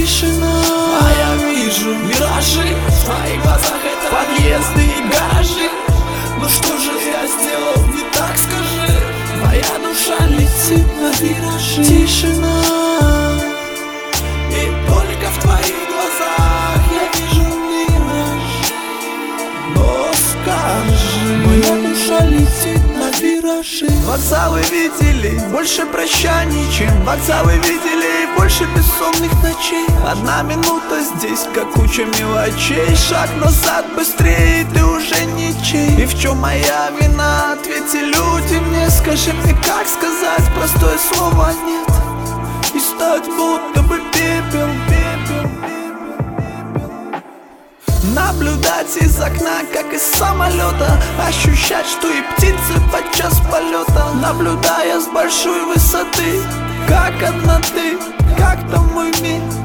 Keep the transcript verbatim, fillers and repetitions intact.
тишина. А я вижу миражи, в твоих глазах это подъезды и гаражи. Ну что же я сделал не так, скажи? Моя душа летит на виражи. Тишина. И только в твоих глазах я вижу мираж. Но скажи, Моя душа летит на виражи. вокзалы видели больше прощаний, чем вокзалы видели больше бессонных ночей. Одна минута здесь, как куча мелочей. Шаг назад быстрее, ты уже ничей. И в чем моя вина? Ответьте люди мне. Скажи мне, как сказать простое слово нет и стать будто бы пепел, пепел. Наблюдать из окна, как из самолета. Ощущать, что и птицы подчас полета. Наблюдая с большой высоты, как одна ты, как там мой мир.